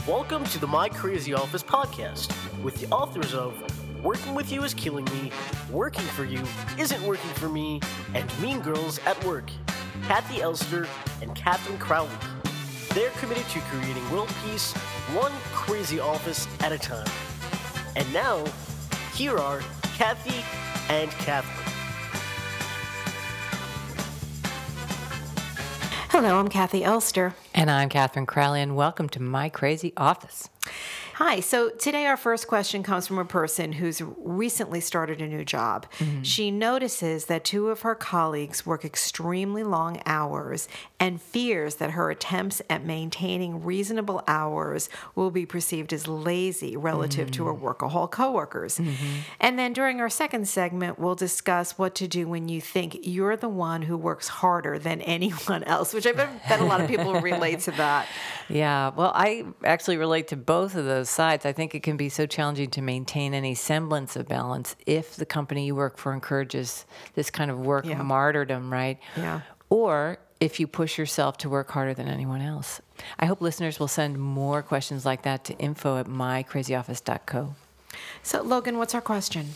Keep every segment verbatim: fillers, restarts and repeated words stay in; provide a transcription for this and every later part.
Welcome to the My Crazy Office podcast with the authors of Working With You Is Killing Me, Working For You Isn't Working For Me, and Mean Girls at Work, Kathy Elster and Catherine Crowley. They're committed to creating world peace, one crazy office at a time. And now, here are Kathy and Catherine. Hello, I'm Kathy Elster. And I'm Catherine Crowley, and welcome to My Crazy Office. Hi. So today our first question comes from a person who's recently started a new job. Mm-hmm. She notices that two of her colleagues work extremely long hours and fears that her attempts at maintaining reasonable hours will be perceived as lazy relative mm-hmm. to her workaholic coworkers. Mm-hmm. And then during our second segment, we'll discuss what to do when you think you're the one who works harder than anyone else, which I bet a lot of people relate to that. Yeah. Well, I actually relate to both of those sides. I think it can be so challenging to maintain any semblance of balance if the company you work for encourages this kind of work yeah. martyrdom, right? Yeah. Or if you push yourself to work harder than anyone else. I hope listeners will send more questions like that to info at my crazy office dot co. So, Logan, what's our question?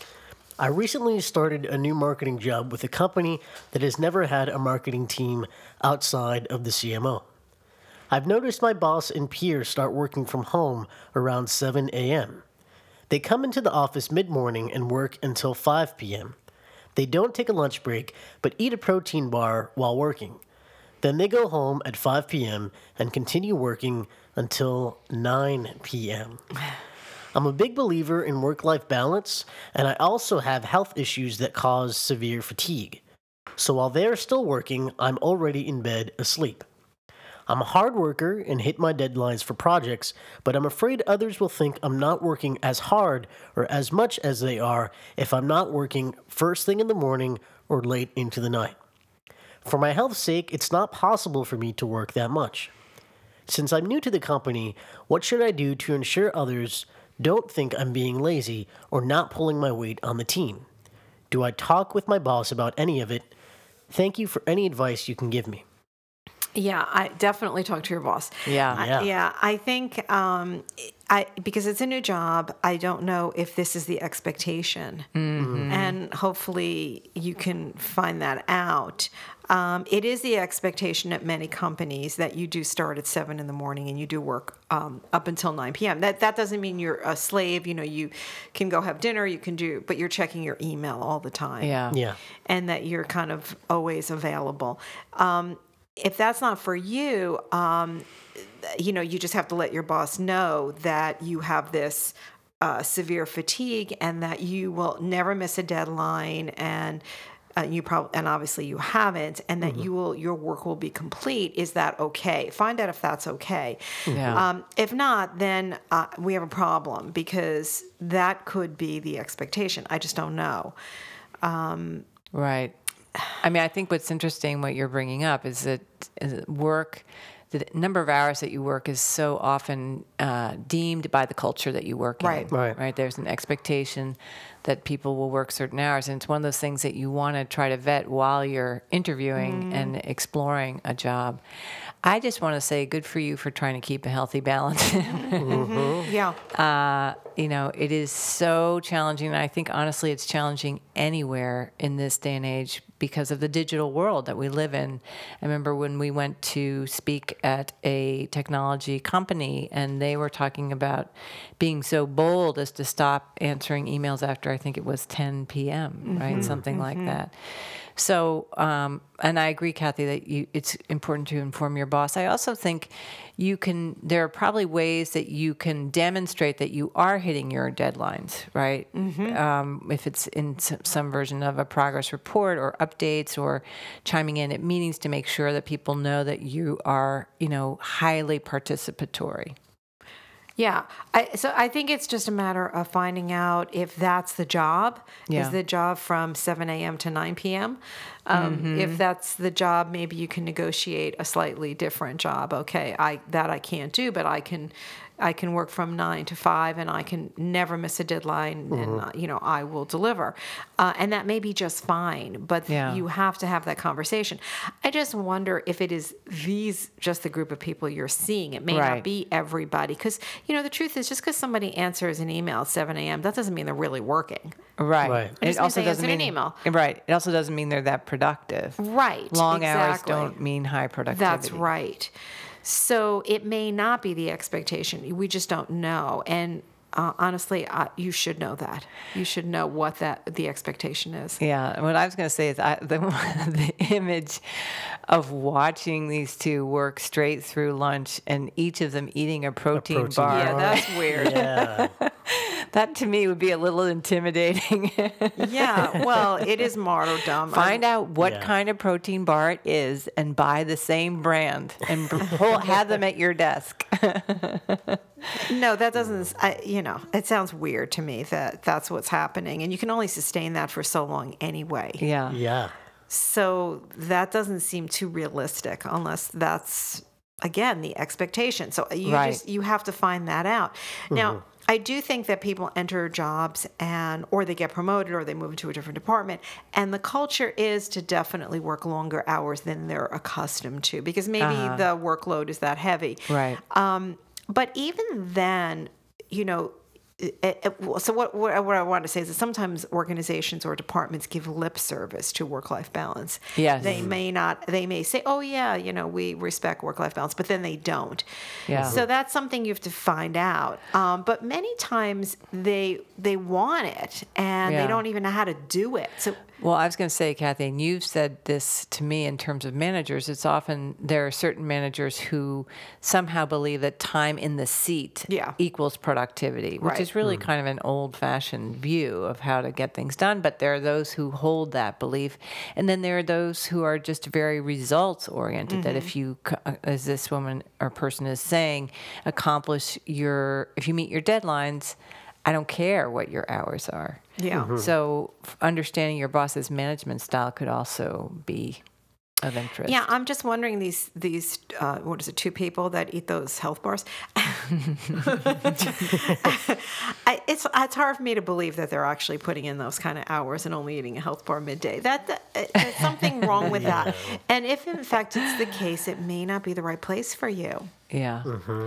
I recently started a new marketing job with a company that has never had a marketing team outside of the C M O. I've noticed my boss and peers start working from home around seven a.m. They come into the office mid-morning and work until five p.m. They don't take a lunch break, but eat a protein bar while working. Then they go home at five p.m. and continue working until nine p.m. I'm a big believer in work-life balance, and I also have health issues that cause severe fatigue. So while they're still working, I'm already in bed asleep. I'm a hard worker and hit my deadlines for projects, but I'm afraid others will think I'm not working as hard or as much as they are if I'm not working first thing in the morning or late into the night. For my health's sake, it's not possible for me to work that much. Since I'm new to the company, what should I do to ensure others don't think I'm being lazy or not pulling my weight on the team? Do I talk with my boss about any of it? Thank you for any advice you can give me. Yeah, I definitely talk to your boss. Yeah. I, yeah. yeah. I think um, I because it's a new job, I don't know if this is the expectation. Mm-hmm. And hopefully you can find that out. Um, it is the expectation at many companies that you do start at seven in the morning and you do work um, up until nine p.m. That that doesn't mean you're a slave. You know, you can go have dinner, you can do, but you're checking your email all the time. Yeah. Yeah. And that you're kind of always available. Um, If that's not for you, um, you know, you just have to let your boss know that you have this uh, severe fatigue and that you will never miss a deadline, and uh, you probably and obviously you haven't, and that mm-hmm. you will your work will be complete. Is that okay? Find out if that's okay. Yeah. Um, if not, then uh, we have a problem because that could be the expectation. I just don't know. Um, right. I mean, I think what's interesting, what you're bringing up, is that is that work, the number of hours that you work is so often uh, deemed by the culture that you work right. in. Right. Right. There's an expectation that people will work certain hours, and it's one of those things that you want to try to vet while you're interviewing mm. and exploring a job. I just want to say, good for you for trying to keep a healthy balance. mm-hmm. Yeah. Uh, you know, it is so challenging. And I think, honestly, it's challenging anywhere in this day and age because of the digital world that we live in. I remember when we went to speak at a technology company and they were talking about being so bold as to stop answering emails after, I think it was ten p.m., mm-hmm. right? Something mm-hmm. like that. So, um, and I agree, Kathy, that you, it's important to inform your boss. I also think you can, there are probably ways that you can demonstrate that you are hitting your deadlines, right? Mm-hmm. Um, if it's in some version of a progress report or updates or chiming in at meetings to make sure that people know that you are, you know, highly participatory. Yeah. I, so I think it's just a matter of finding out if that's the job. Yeah. Is the job from seven a.m. to nine p.m.? Um, If that's the job, maybe you can negotiate a slightly different job. Okay, I that I can't do, but I can. I can work from nine to five, and I can never miss a deadline, and uh, you know I will deliver, uh, and that may be just fine. But Yeah. you have to have that conversation. I just wonder if it is these just the group of people you're seeing. It may Right. not be everybody, because you know the truth is, just because somebody answers an email at seven a.m. that doesn't mean they're really working. Right. Right. It just It also means they doesn't answered mean an email. Right. It also doesn't mean they're that productive. Right. Long hours exactly. don't mean high productivity. That's right. So it may not be the expectation. We just don't know. And uh, honestly, uh, you should know that. You should know what that the expectation is. Yeah, and what I was going to say is I, the, the image of watching these two work straight through lunch and each of them eating a protein, protein bar. Yeah, bar. that's weird. Yeah. That to me would be a little intimidating. Yeah, well, it is martyrdom. Find out what Yeah. kind of protein bar it is and buy the same brand and pull, have them at your desk. No, that doesn't, I, you know, it sounds weird to me that that's what's happening. And you can only sustain that for so long anyway. Yeah. Yeah. So that doesn't seem too realistic unless that's, again, the expectation. So you Right. just, you have to find that out. Now, I do think that people enter jobs and, or they get promoted or they move into a different department. And the culture is to definitely work longer hours than they're accustomed to, because maybe the workload is that heavy. Right. Um, but even then, you know, it, it, so what, what what I want to say is that sometimes organizations or departments give lip service to work-life balance. Yes. They may not, they may say, oh yeah, you know, we respect work-life balance, but then they don't. Yeah. So that's something you have to find out. Um, but many times they they want it and Yeah. they don't even know how to do it. So Well, I was going to say, Kathy, and you've said this to me in terms of managers. It's often there are certain managers who somehow believe that time in the seat Yeah. equals productivity, which Right. is really kind of an old-fashioned view of how to get things done. But there are those who hold that belief, and then there are those who are just very results-oriented. That if you, c- uh, as this woman or person is saying, accomplish your, if you meet your deadlines, I don't care what your hours are. yeah. So f- understanding your boss's management style could also be of interest. Yeah, I'm just wondering these these uh, what is it? Two people that eat those health bars. I, it's it's hard for me to believe that they're actually putting in those kind of hours and only eating a health bar midday. That, that there's something wrong with that. And if in fact it's the case, it may not be the right place for you. Yeah.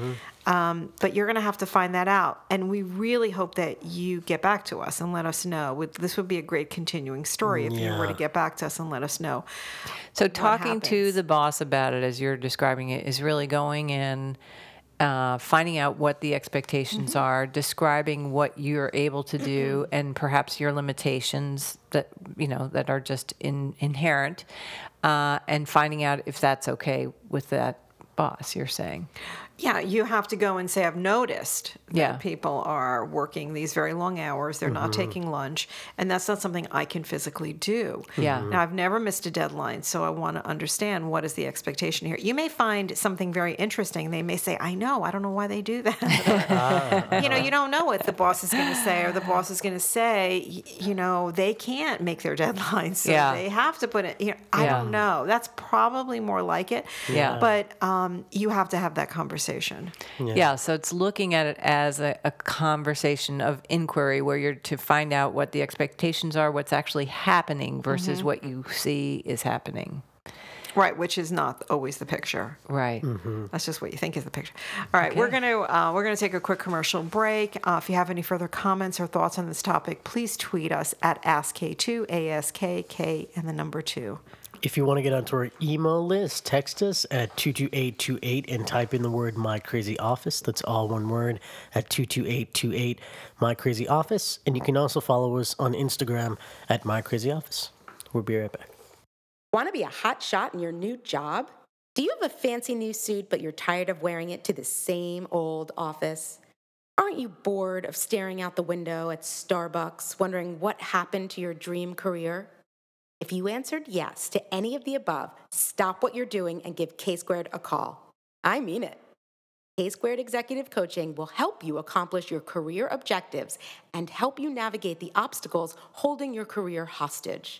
Um, but you're going to have to find that out. And we really hope that you get back to us and let us know. Would- This would be a great continuing story if you were to Yeah. get back to us and let us know. So talking to happens. the boss about it, as you're describing it, is really going in, uh, finding out what the expectations are, describing what you're able to do, and perhaps your limitations that you know that are just in, inherent, uh, and finding out if that's okay with that boss. You're saying. Yeah, you have to go and say, I've noticed that Yeah. people are working these very long hours. They're not taking lunch. And that's not something I can physically do. Yeah. Now, I've never missed a deadline, so I want to understand what is the expectation here. You may find something very interesting. They may say, I know, I don't know why they do that. Or, you know, you don't know what the boss is going to say, or the boss is going to say, y- you know, they can't make their deadlines. So Yeah. they have to put it, you know, I Yeah. don't know. That's probably more like it. Yeah. But um, you have to have that conversation. Yeah. So it's looking at it as a, a conversation of inquiry where you're to find out what the expectations are, what's actually happening versus what you see is happening. Right, which is not always the picture. Right. That's just what you think is the picture. All right, we're gonna uh, we're gonna take a quick commercial break. Uh, if you have any further comments or thoughts on this topic, please tweet us at ask K two, A S K K, and the number two. If you want to get onto our email list, text us at two two eight two eight and type in the word My Crazy Office. That's all one word at two two eight two eight, My Crazy Office. And you can also follow us on Instagram at My Crazy Office. We'll be right back. Want to be a hot shot in your new job? Do you have a fancy new suit, but you're tired of wearing it to the same old office? Aren't you bored of staring out the window at Starbucks, wondering what happened to your dream career? If you answered yes to any of the above, stop what you're doing and give K Squared a call. I mean it. K Squared Executive Coaching will help you accomplish your career objectives and help you navigate the obstacles holding your career hostage.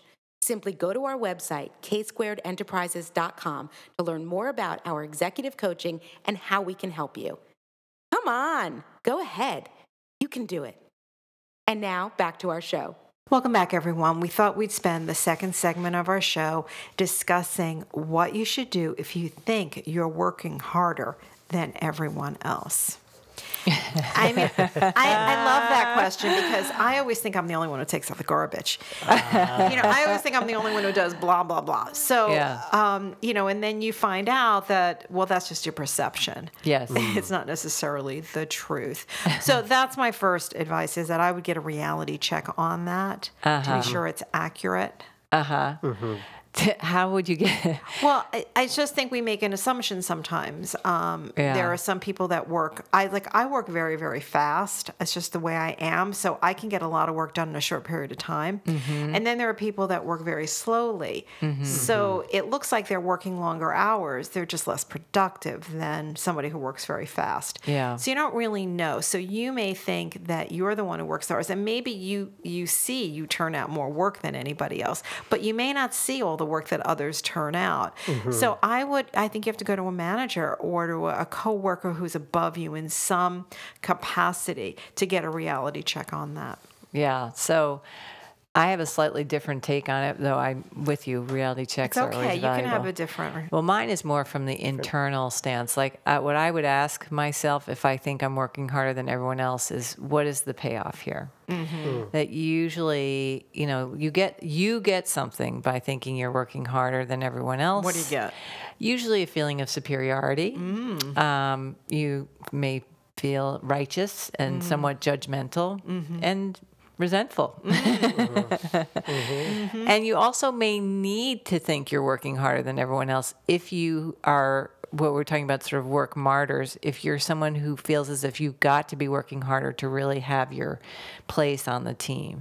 Simply go to our website, k squared enterprises dot com, to learn more about our executive coaching and how we can help you. Come on, go ahead. You can do it. And now, back to our show. Welcome back, everyone. We thought we'd spend the second segment of our show discussing what you should do if you think you're working harder than everyone else. I mean, I, I love that question because I always think I'm the only one who takes out the garbage. Uh. You know, I always think I'm the only one who does blah, blah, blah. So, yeah. um, you know, and then you find out that, well, that's just your perception. Yes. It's not necessarily the truth. So that's my first advice, is that I would get a reality check on that uh-huh. to be sure it's accurate. Uh-huh. Mm-hmm. How would you get it? Well, I, I just think we make an assumption sometimes. Um, yeah. There are some people that work. I like. I work very, very fast. It's just the way I am. So I can get a lot of work done in a short period of time. Mm-hmm. And then there are people that work very slowly. Mm-hmm. So it looks like they're working longer hours. They're just less productive than somebody who works very fast. Yeah. So you don't really know. So you may think that you're the one who works hours, and maybe you you see you turn out more work than anybody else, but you may not see all the the work that others turn out. Mm-hmm. So I would, I think you have to go to a manager or to a coworker who's above you in some capacity to get a reality check on that. Yeah. So I have a slightly different take on it, though I'm with you. Reality checks it's are okay. always valuable. You can have a different. Well, mine is more from the internal stance. Like uh, what I would ask myself if I think I'm working harder than everyone else is, what is the payoff here? Mm-hmm. Mm. That usually, you know, you get you get something by thinking you're working harder than everyone else. What do you get? Usually a feeling of superiority. Mm. Um, you may feel righteous and mm. somewhat judgmental mm-hmm. and resentful. Mm-hmm. Mm-hmm. And you also may need to think you're working harder than everyone else if you are what we're talking about, sort of work martyrs. If you're someone who feels as if you've got to be working harder to really have your place on the team.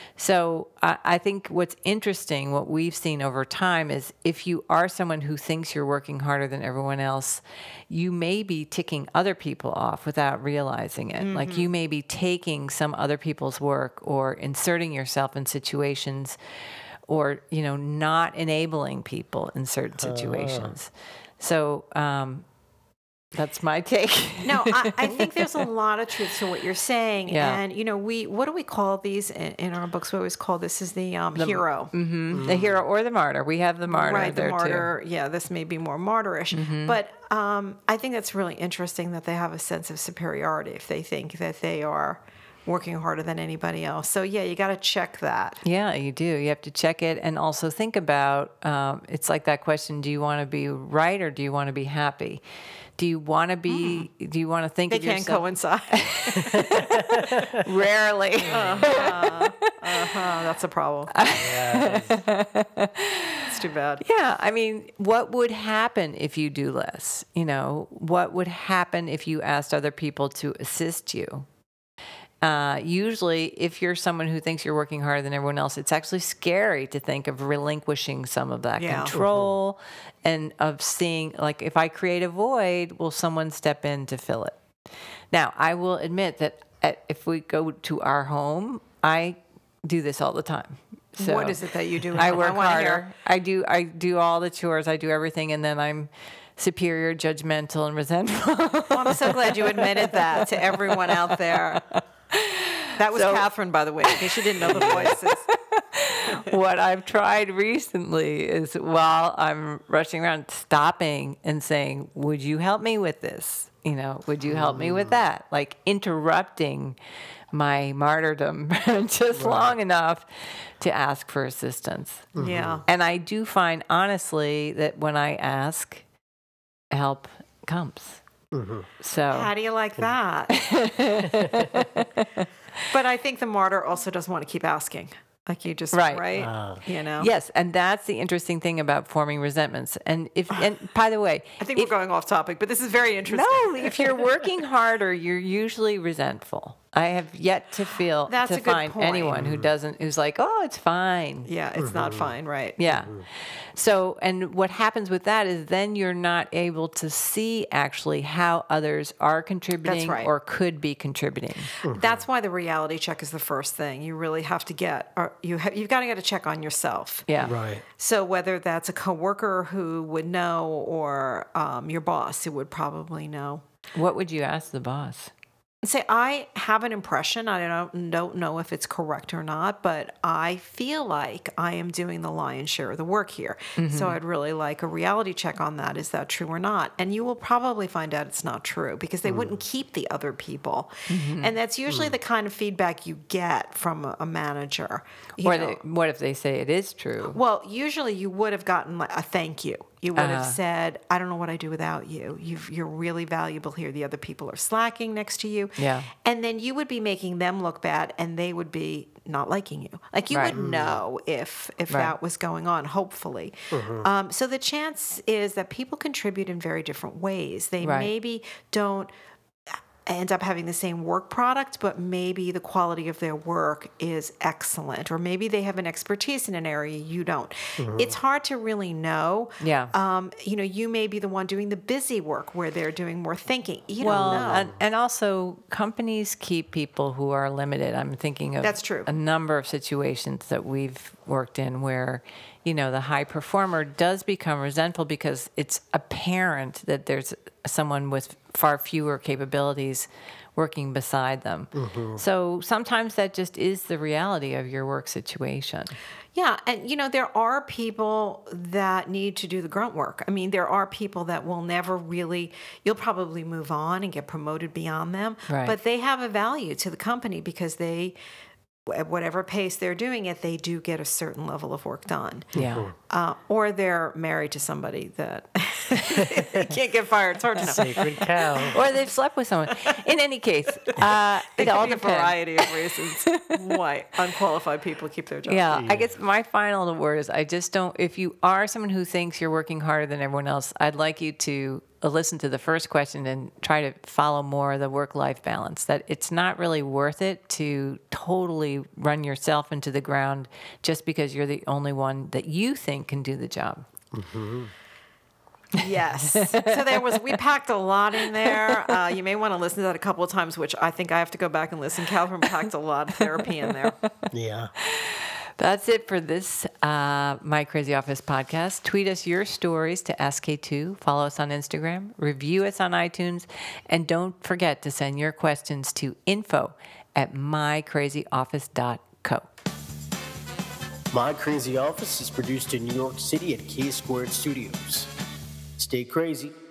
So I, I think what's interesting, what we've seen over time, is if you are someone who thinks you're working harder than everyone else, you may be ticking other people off without realizing it. Mm-hmm. Like you may be taking some other people's work or inserting yourself in situations or, you know, not enabling people in certain situations. Uh. So um, that's my take. No, I, I think there's a lot of truth to what you're saying. Yeah. And, you know, we, what do we call these in, in our books? We always call this is the, um, the hero. Mm-hmm. Mm-hmm. The hero or the martyr. We have the martyr right, there the martyr, too. Yeah, this may be more martyrish. Mm-hmm. But um, I think that's really interesting that they have a sense of superiority if they think that they are working harder than anybody else. So yeah, you got to check that. Yeah, you do. You have to check it and also think about, um, it's like that question, do you want to be right or do you want to be happy? Do you want to be, mm. do you want to think they of yourself? They can't coincide. Rarely. Uh-huh. Uh-huh. That's a problem. Yes. It's too bad. Yeah. I mean, what would happen if you do less? You know, what would happen if you asked other people to assist you? Uh, usually, if you're someone who thinks you're working harder than everyone else, it's actually scary to think of relinquishing some of that yeah. control mm-hmm. and of seeing, like, if I create a void, will someone step in to fill it? Now, I will admit that at, if we go to our home, I do this all the time. So what is it that you do? I work I harder. I do. I do all the chores. I do everything, and then I'm superior, judgmental, and resentful. Well, I'm so glad you admitted that to everyone out there. That was so, Catherine, by the way, in case you didn't know the voices. What I've tried recently is while I'm rushing around, stopping and saying, would you help me with this? You know, would you help me with that? Like interrupting my martyrdom just right. long enough to ask for assistance. Mm-hmm. Yeah. And I do find, honestly, that when I ask, help comes. Mm-hmm. So how do you like that? But I think the martyr also doesn't want to keep asking, like you just right, right? Uh, you know. Yes, and that's the interesting thing about forming resentments. And if, and by the way, I think if, we're going off topic, but this is very interesting. No, if you're working harder, you're usually resentful. I have yet to feel That's to a good find point. anyone who doesn't who's like, oh, it's fine. Yeah, it's not fine, right? Yeah. So, and what happens with that is then you're not able to see actually how others are contributing right. or could be contributing. That's why the reality check is the first thing you really have to get. Or you have, you've got to get a check on yourself. Yeah. Right. So whether that's a coworker who would know or um, your boss who would probably know. What would you ask the boss? Say, I have an impression, I don't, don't know if it's correct or not, but I feel like I am doing the lion's share of the work here. Mm-hmm. So I'd really like a reality check on that. Is that true or not? And you will probably find out it's not true because they mm. wouldn't keep the other people. Mm-hmm. And that's usually mm. the kind of feedback you get from a, a manager. You or know, they, what if they say it is true? Well, usually you would have gotten like a thank you. You would uh-huh. have said, I don't know what I do without you. You've, you're really valuable here. The other people are slacking next to you. Yeah. And then you would be making them look bad and they would be not liking you. Like you right. would know if if right. that was going on, hopefully. Mm-hmm. Um, so the chance is that people contribute in very different ways. They right. maybe don't end up having the same work product, but maybe the quality of their work is excellent, or maybe they have an expertise in an area you don't. Mm-hmm. It's hard to really know. Yeah. Um, you know, you may be the one doing the busy work where they're doing more thinking. You well, don't know. And, and also companies keep people who are limited. I'm thinking of That's true. a number of situations that we've worked in where, you know, the high performer does become resentful because it's apparent that there's someone with far fewer capabilities working beside them. Mm-hmm. So sometimes that just is the reality of your work situation. Yeah, and you know, there are people that need to do the grunt work. I mean, there are people that will never really, you'll probably move on and get promoted beyond them, right. but they have a value to the company because they, at whatever pace they're doing it, they do get a certain level of work done. Yeah. Uh, or they're married to somebody that can't get fired. It's hard to know. Sacred cow. Or they've slept with someone. In any case, uh, it, it all could be depends. a variety of reasons why unqualified people keep their jobs. Yeah, I guess my final word is I just don't, if you are someone who thinks you're working harder than everyone else, I'd like you to listen to the first question and try to follow more of the work-life balance, that it's not really worth it to totally run yourself into the ground just because you're the only one that you think can do the job. Mm-hmm. Yes. So there was, we packed a lot in there. Uh, you may want to listen to that a couple of times, which I think I have to go back and listen. Catherine packed a lot of therapy in there. Yeah. That's it for this uh, My Crazy Office podcast. Tweet us your stories to S K two. Follow us on Instagram. Review us on iTunes. And don't forget to send your questions to info at my crazy office dot co. My Crazy Office is produced in New York City at K Squared Studios. Stay crazy.